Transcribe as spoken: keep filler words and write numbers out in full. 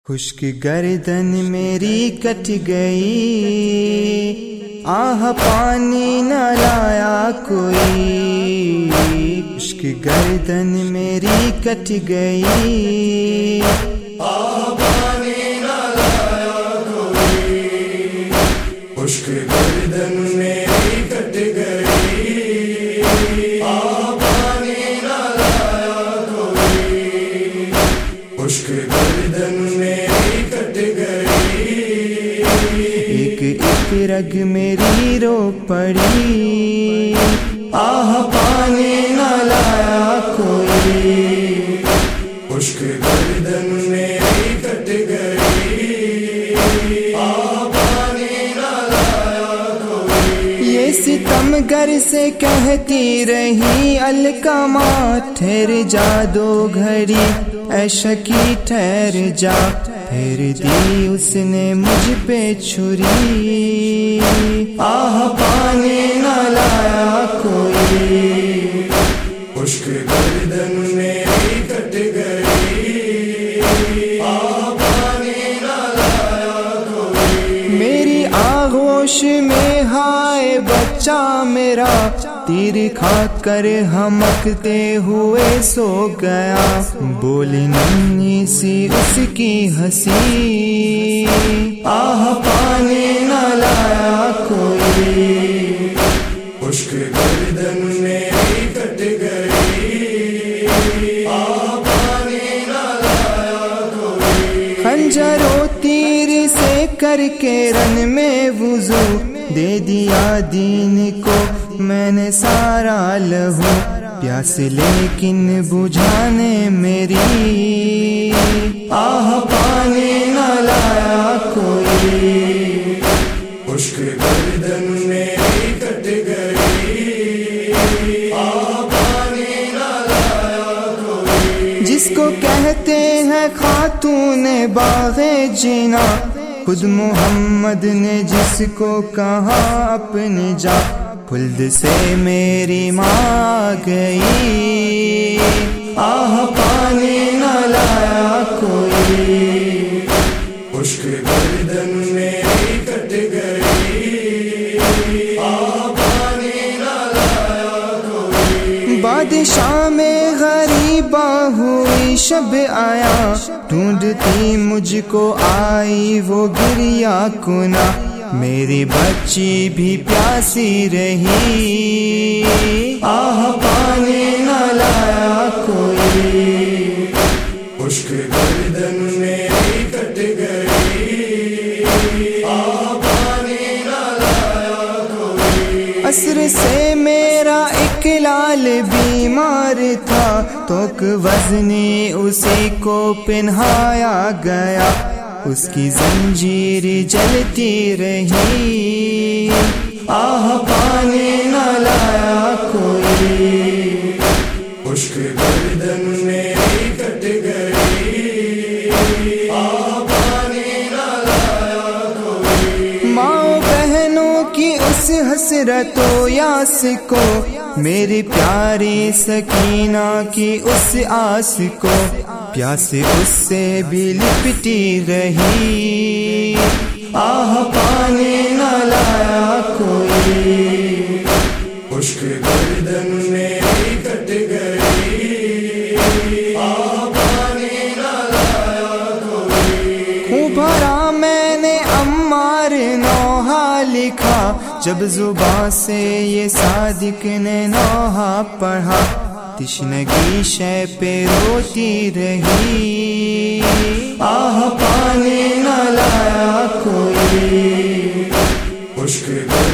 خشک گردن میری کٹ گئی، آہ پانی نہ لایا کوئی، خشک گردن میری کٹ گئی، آہ پانی نہ لایا کوئی، خشک گردن میری کٹ گئی، آہ پانی نہ لایا کوئی، خشک گردن میری کٹ گئی، ایک ایک رگ میری رو پڑی، آہ پانی نہ لایا کوئی، خشک گردن میری کٹ گئی، آہ پانی نہ لایا کوئی، یہ ستم گر سے کہتی رہی الکما، ٹھہر جا دو گھڑی اے شکی ٹھہر جا، پھر دی اس نے مجھ پہ چھری، آہ پانی نہ لایا کوئی، خشک گردن میری کٹ گئی، آہ پانی نہ لایا کوئی، میری آغوش میں ہائے بچہ میرا، تیر کھا کر ہمکتے ہوئے سو گیا، بولی ننھی سی اس کی ہنسی، آہ پانی نہ لایا کوئی، خشک گردن میری کٹ گئی، آہ پانی نہ لایا کوئی، خنجر و تیر سے کر کے رن میں وضو، دے دیا دین کو میں نے سارا لہو، پیاس لیکن بجھانے میری، آہ پانی نہ لایا کوئی، خشک گردن میری کٹ گئی، آہ پانی نہ لایا کوئی، جس کو کہتے ہیں خاتون باغ جینا، خود محمد نے جس کو کہا اپنی جا، خلد سے میری ماں گئی، آہ پانی نہ لایا کوئی، خشک گردن میری کٹ گئی، آہ پانی نہ لایا کوئی، بادشاہ میں غریبہ ہوئی شب آیا، ڈھونڈتی مجھ کو آئی وہ گریا کنا، میری بچی بھی پیاسی رہی، آہ پانی نہ لایا کوئی، خشک گردن میری کٹ گئی، آہ پانی نہ لایا کوئی، عصر سے میرا اقلال بیمار تھا، توک وزنی اسی کو پہنایا گیا، اس کی زنجیر جلتی رہی، آہ پانی نہ لایا کوئی، خشک گردن میری کٹ گئی، آہ پانی نہ لایا کوئی، ماں بہنوں کی اس حسرت و یاس کو، میری پیاری سکینہ کی اس آس کو، پیاس اس سے بھی لپٹی رہی، آہ پانی نہ لایا کوئی، خشک گردن میری کٹ گئی، آہ پانی نہ لایا کوئی، خوں بھرا میں نے عمار نوحہ لکھا، جب زباں سے یہ صادق نے نوحہ پڑھا، تشنگی شے پہ روتی رہی، آہ پانی نہ لایا کوئی، خشک